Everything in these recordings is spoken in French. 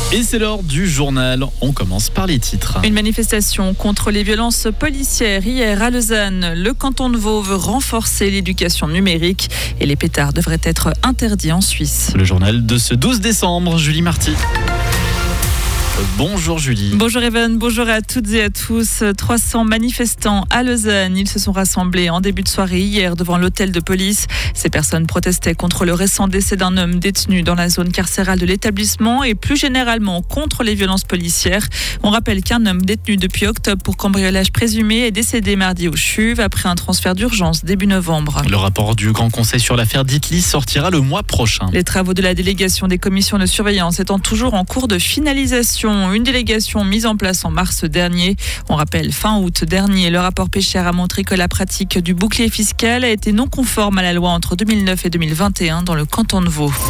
Et c'est l'heure du journal. On commence par les titres. Une manifestation contre les violences policières hier à Lausanne. Le canton de Vaud veut renforcer l'éducation numérique et les pétards devraient être interdits en Suisse. Le journal de ce 12 décembre, Julie Marty. Bonjour Julie. Bonjour Evan, bonjour à toutes et à tous. 300 manifestants à Lausanne. Ils se sont rassemblés en début de soirée hier devant l'hôtel de police. Ces personnes protestaient contre le récent décès d'un homme détenu dans la zone carcérale de l'établissement et plus généralement contre les violences policières. On rappelle qu'un homme détenu depuis octobre pour cambriolage présumé est décédé mardi au CHUV après un transfert d'urgence début novembre. Le rapport du Grand Conseil sur l'affaire Ditli sortira le mois prochain. Les travaux de la délégation des commissions de surveillance étant toujours en cours de finalisation. Une délégation mise en place en mars dernier. On rappelle, fin août dernier, le rapport Pécher a montré que la pratique du bouclier fiscal a été non conforme à la loi entre 2009 et 2021 dans le canton de Vaud.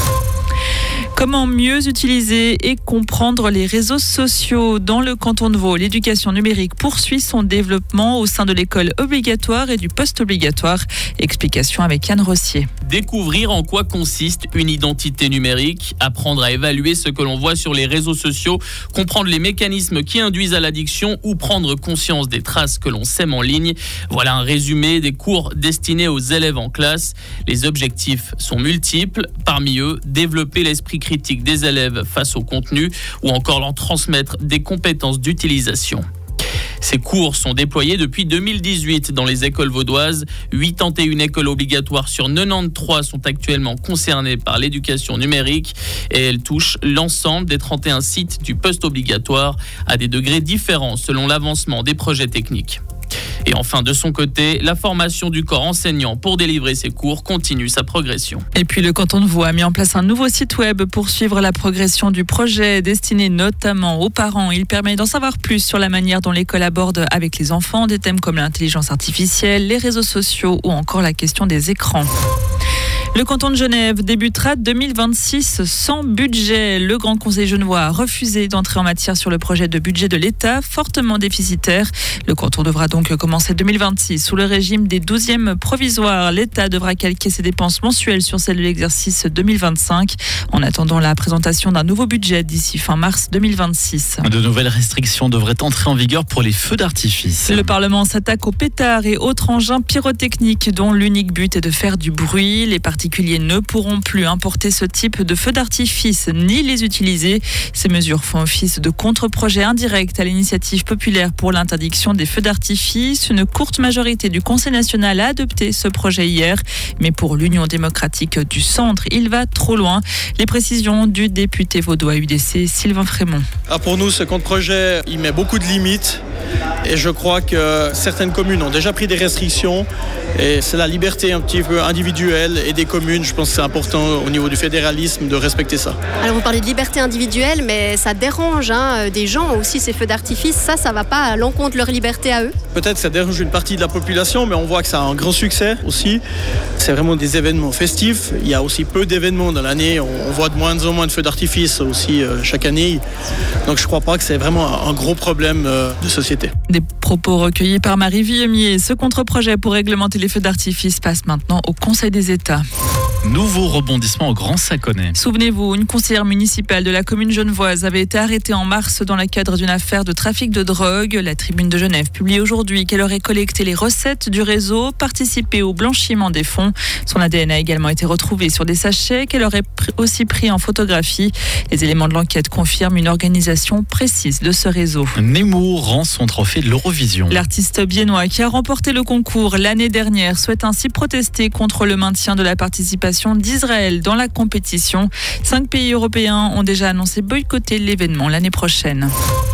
Comment mieux utiliser et comprendre les réseaux sociaux dans le canton de Vaud? L'éducation numérique poursuit son développement au sein de l'école obligatoire et du post-obligatoire. Explication avec Yann Rossier. Découvrir en quoi consiste une identité numérique, apprendre à évaluer ce que l'on voit sur les réseaux sociaux, comprendre les mécanismes qui induisent à l'addiction ou prendre conscience des traces que l'on sème en ligne. Voilà un résumé des cours destinés aux élèves en classe. Les objectifs sont multiples. Parmi eux, développer l'esprit critique des élèves face au contenu ou encore leur transmettre des compétences d'utilisation. Ces cours sont déployés depuis 2018 dans les écoles vaudoises. 81 écoles obligatoires sur 93 sont actuellement concernées par l'éducation numérique et elles touchent l'ensemble des 31 sites du post-obligatoire à des degrés différents selon l'avancement des projets techniques. Et enfin, de son côté, la formation du corps enseignant pour délivrer ces cours continue sa progression. Et puis le canton de Vaud a mis en place un nouveau site web pour suivre la progression du projet destiné notamment aux parents. Il permet d'en savoir plus sur la manière dont l'école aborde avec les enfants des thèmes comme l'intelligence artificielle, les réseaux sociaux ou encore la question des écrans. Le canton de Genève débutera 2026 sans budget. Le Grand Conseil genevois a refusé d'entrer en matière sur le projet de budget de l'État, fortement déficitaire. Le canton devra donc commencer 2026 sous le régime des 12e provisoires. L'État devra calquer ses dépenses mensuelles sur celles de l'exercice 2025, en attendant la présentation d'un nouveau budget d'ici fin mars 2026. De nouvelles restrictions devraient entrer en vigueur pour les feux d'artifice. Le Parlement s'attaque aux pétards et autres engins pyrotechniques dont l'unique but est de faire du bruit. Les particuliers ne pourront plus importer ce type de feux d'artifice ni les utiliser. Ces mesures font office de contre-projet indirect à l'initiative populaire pour l'interdiction des feux d'artifice. Une courte majorité du Conseil national a adopté ce projet hier, mais pour l'Union démocratique du Centre, il va trop loin. Les précisions du député vaudois UDC Sylvain Frémont. Pour nous, ce contre-projet, il met beaucoup de limites et je crois que certaines communes ont déjà pris des restrictions et c'est la liberté un petit peu individuelle et des communes. Je pense que c'est important au niveau du fédéralisme de respecter ça. Alors vous parlez de liberté individuelle, mais ça dérange des gens aussi, ces feux d'artifice. Ça va pas à l'encontre de leur liberté à eux? Peut-être que ça dérange une partie de la population, mais on voit que ça a un grand succès aussi. C'est vraiment des événements festifs. Il y a aussi peu d'événements dans l'année. On voit de moins en moins de feux d'artifice aussi chaque année. Donc je ne crois pas que c'est vraiment un gros problème de société. Des propos recueillis par Marie Villemier. Ce contre-projet pour réglementer les feux d'artifice passe maintenant au Conseil des États. Nouveau rebondissement au Grand Saconnet. Souvenez-vous, une conseillère municipale de la commune genevoise avait été arrêtée en mars dans le cadre d'une affaire de trafic de drogue. La Tribune de Genève publie aujourd'hui qu'elle aurait collecté les recettes du réseau, participé au blanchiment des fonds. Son ADN a également été retrouvé sur des sachets qu'elle aurait aussi pris en photographie. Les éléments de l'enquête confirment une organisation précise de ce réseau. Nemo rend son trophée de l'Eurovision. L'artiste biennois qui a remporté le concours l'année dernière souhaite ainsi protester contre le maintien de la participation d'Israël dans la compétition. 5 pays européens ont déjà annoncé boycotter l'événement l'année prochaine.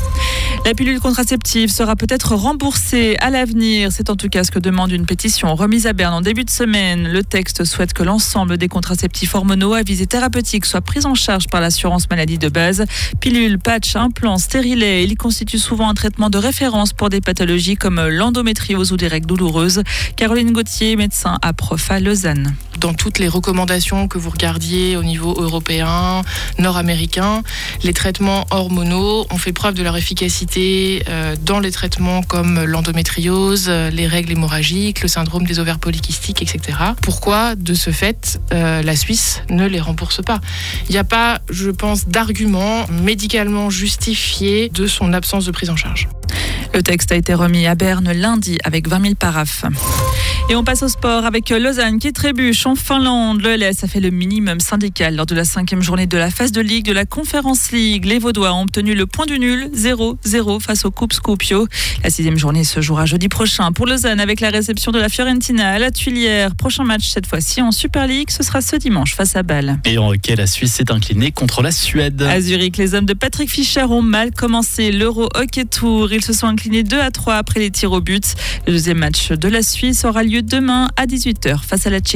La pilule contraceptive sera peut-être remboursée à l'avenir. C'est en tout cas ce que demande une pétition remise à Berne en début de semaine. Le texte souhaite que l'ensemble des contraceptifs hormonaux à visée thérapeutique soient pris en charge par l'assurance maladie de base. Pilules, patchs, implants, stérilets, ils constituent souvent un traitement de référence pour des pathologies comme l'endométriose ou des règles douloureuses. Caroline Gauthier, médecin à Profa Lausanne. Dans toutes les recommandations que vous regardiez au niveau européen, nord-américain, les traitements hormonaux ont fait preuve de leur efficacité spécificités dans les traitements comme l'endométriose, les règles hémorragiques, le syndrome des ovaires polykystiques, etc. Pourquoi, de ce fait, la Suisse ne les rembourse pas ? Il n'y a pas, je pense, d'argument médicalement justifié de son absence de prise en charge. Le texte a été remis à Berne lundi avec 20 000 paraphes. Et on passe au sport avec Lausanne qui trébuche en Finlande. Le LS a fait le minimum syndical lors de la 5e journée de la phase de Ligue de la Conference League. Les Vaudois ont obtenu le point du nul 0-0 face au KuPS Kuopio. La 6e journée se jouera jeudi prochain pour Lausanne avec la réception de la Fiorentina à la Tuilière. Prochain match cette fois-ci en Super League, ce sera ce dimanche face à Bâle. Et en hockey, la Suisse s'est inclinée contre la Suède. À Zurich, les hommes de Patrick Fischer ont mal commencé l'Euro Hockey Tour. Ils se sont inclinés 2-3 après les tirs au but. Le deuxième match de la Suisse aura lieu demain à 18h face à la Tchéquie.